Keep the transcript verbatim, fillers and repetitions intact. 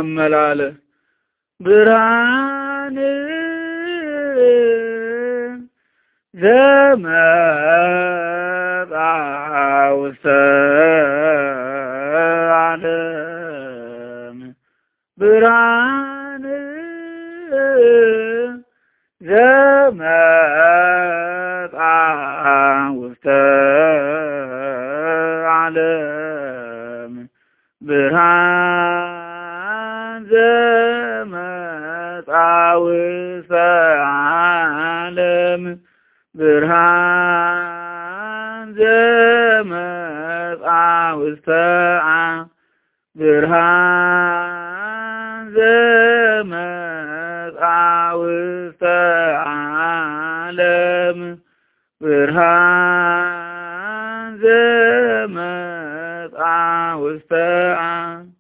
መመላለስ ብርሃን ዘመጣ ውስተ ዓለም ብርሃን ዘመጣ ውስተ ዓለም ብርሃን ዘመጣ ውስተ ዓለም ብርሃን ዘመጣ ውስተ ዓለም ብርሃን ዘመጣ ውስተ ዓለም ብርሃን ዘመጣ ውስተ ዓለም